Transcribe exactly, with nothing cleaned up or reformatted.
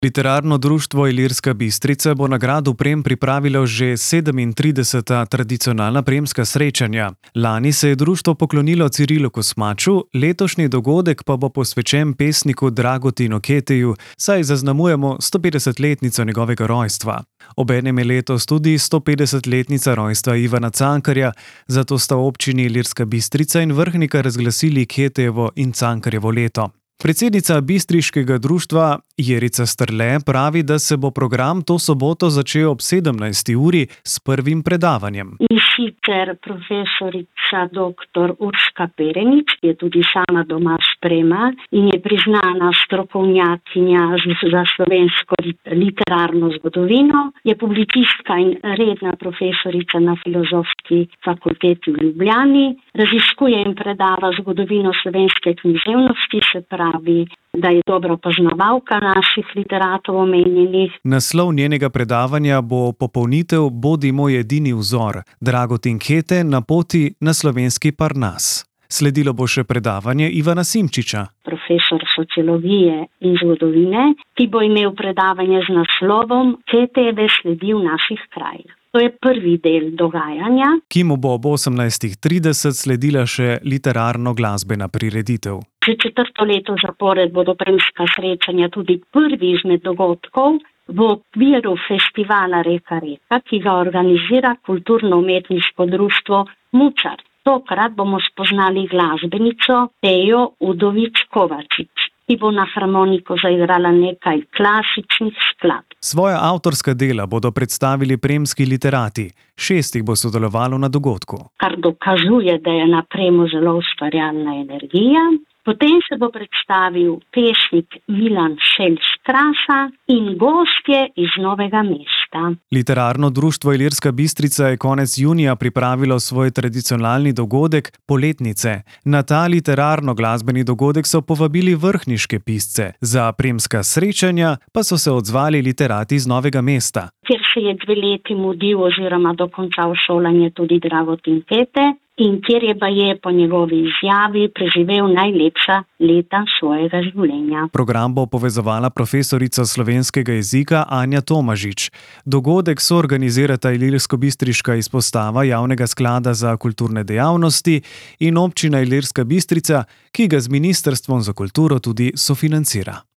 Literarno društvo Ilirska Bistrica bo na gradu Prem pripravilo že sedemintrideseta tradicionalna premska srečanja. Lani se je društvo poklonilo Cirilu Kosmaču, letošnji dogodek pa bo posvečen pesniku Dragotinu Keteju, saj zaznamujemo stopetdesetletnico njegovega rojstva. Obenem je letos tudi stopetdesetletnica rojstva Ivana Cankarja, zato sta občini Ilirska Bistrica in Vrhnika razglasili Ketejevo in Cankarjevo leto. Predsednica bistriškega društva Jerica Strle pravi, da se bo program to soboto začel ob sedemnajsti uri s prvim predavanjem. In sicer profesorica doktor Urška Perenič, ki je tudi sama doma s Prema in je priznana strokovnjakinja za slovensko literarno zgodovino, je publicistka in redna profesorica na Filozofski fakulteti v Ljubljani, raziskuje in predava zgodovino slovenske književnosti, se pravi, da je dobro poznavalka naših literatov omenjenih. Naslov njenega predavanja bo Popolnitev Bodi moj edini vzor, Dragotin Kete na poti na slovenski Parnas. Sledilo bo še predavanje Ivana Simčiča, profesor sociologije in zgodovine, ki bo imel predavanje z naslovom Ketejeve sledi v naših krajih. To je prvi del dogajanja, ki mu bo ob osemnajstih trideset sledila še literarno-glasbena prireditev. Že četrto leto zapored bodo premska srečanja tudi prvi izmed dogodkov v okviru festivala Reka Reka, ki ga organizira kulturno-umetniško društvo Mučar. Tokrat bomo spoznali glasbenico Tejo Udovič Kovačič, ki bo na harmoniko zaigrala nekaj klasičnih skladb. Svoja avtorska dela bodo predstavili premski literati. Šest jih bo sodelovalo na dogodku. Kar dokazuje, da je na Premu zelo ustvarjalna energija. Potem se bo predstavil pesnik Milan Šelš-Krasa in gostje iz Novega mesta. Literarno društvo Ilirska Bistrica je konec junija pripravilo svoj tradicionalni dogodek Poletnice. Na ta literarno-glasbeni dogodek so povabili vrhniške pisce. Za premska srečanja pa so se odzvali literati iz Novega mesta, kjer se je dve leti mudil oziroma dokončal šolanje tudi Dragotin Kete in kjer je baje po njegovi izjavi preživel najlepša leta svojega življenja. Program bo povezovala profesorica slovenskega jezika Anja Tomažič. Dogodek soorganizirata Ilirsko-bistriška izpostava Javnega sklada za kulturne dejavnosti in občina Ilirska Bistrica, ki ga z Ministrstvom za kulturo tudi sofinancira.